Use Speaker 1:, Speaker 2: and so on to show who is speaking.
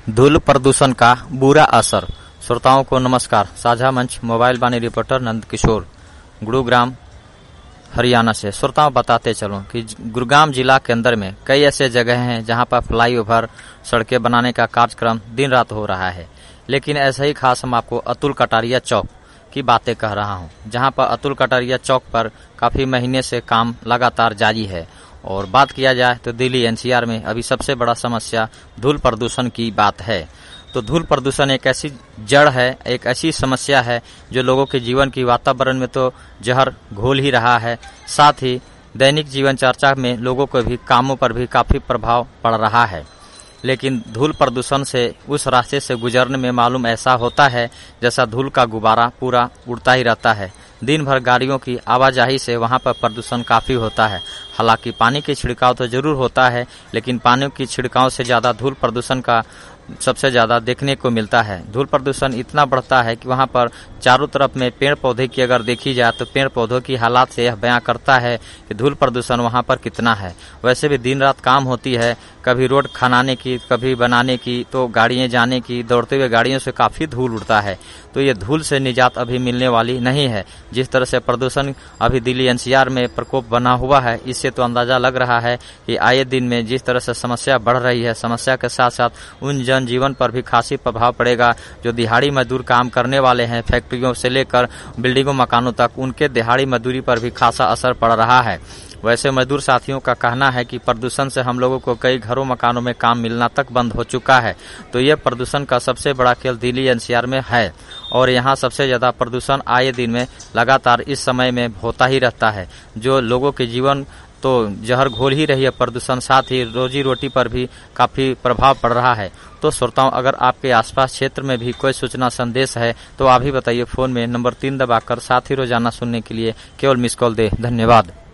Speaker 1: धूल प्रदूषण का बुरा असर। श्रोताओं को नमस्कार। साझा मंच मोबाइल वाणी रिपोर्टर नंद किशोर, गुरुग्राम, हरियाणा से। श्रोताओं बताते चलूं कि गुरुग्राम जिला के अंदर में कई ऐसे जगह हैं जहां पर फ्लाईओवर सड़कें बनाने का कार्यक्रम दिन रात हो रहा है, लेकिन ऐसा ही खास हम आपको अतुल कटारिया चौक की बातें कह रहा हूं, जहां पर अतुल कटारिया चौक पर काफी महीने से काम लगातार जारी है। और बात किया जाए तो दिल्ली एनसीआर में अभी सबसे बड़ा समस्या धूल प्रदूषण की बात है। तो धूल प्रदूषण एक ऐसी जड़ है, एक ऐसी समस्या है जो लोगों के जीवन की वातावरण में तो जहर घोल ही रहा है, साथ ही दैनिक जीवन चर्चा में लोगों को भी कामों पर भी काफी प्रभाव पड़ रहा है। लेकिन धूल प्रदूषण से उस रास्ते से गुजरने में मालूम ऐसा होता है जैसा धूल का गुब्बारा पूरा उड़ता ही रहता है। दिन भर गाड़ियों की आवाजाही से वहां पर प्रदूषण काफी होता है। हालांकि पानी की छिड़काव तो जरूर होता है, लेकिन पानी की छिड़काव से ज्यादा धूल प्रदूषण का सबसे ज्यादा देखने को मिलता है। धूल प्रदूषण इतना बढ़ता है कि वहां पर चारों तरफ में पेड़ पौधे की अगर देखी जाए तो पेड़ पौधों की हालात से यह बयां करता है कि धूल प्रदूषण वहां पर कितना है। वैसे भी दिन रात काम होती है, कभी रोड खनाने की, कभी बनाने की, तो गाड़ियां जाने की, दौड़ते हुए गाड़ियों से काफी धूल उड़ता है। तो ये धूल से निजात अभी मिलने वाली नहीं है। जिस तरह से प्रदूषण अभी दिल्ली एनसीआर में प्रकोप बना हुआ है, इससे तो अंदाजा लग रहा है कि आए दिन में जिस तरह से समस्या बढ़ रही है, समस्या के साथ साथ उन जनजीवन पर भी खासी प्रभाव पड़ेगा जो दिहाड़ी मजदूर काम करने वाले हैं। फैक्ट्रियों से लेकर बिल्डिंगों मकानों तक उनके दिहाड़ी मजदूरी पर भी खासा असर पड़ रहा है। वैसे मजदूर साथियों का कहना है कि प्रदूषण से हम लोगों को कई घरों मकानों में काम मिलना तक बंद हो चुका है। तो यह प्रदूषण का सबसे बड़ा खेल दिल्ली एनसीआर में है और यहाँ सबसे ज्यादा प्रदूषण आए दिन में लगातार इस समय में होता ही रहता है, जो लोगों के जीवन तो जहर घोल ही रही है प्रदूषण, साथ ही रोजी रोटी पर भी काफी प्रभाव पड़ रहा है। तो श्रोताओं, अगर आपके आसपास क्षेत्र में भी कोई सूचना संदेश है तो आप ही बताइए। फोन में नंबर 3 दबाकर साथ ही रोजाना सुनने के लिए केवल मिस कॉल दे। धन्यवाद।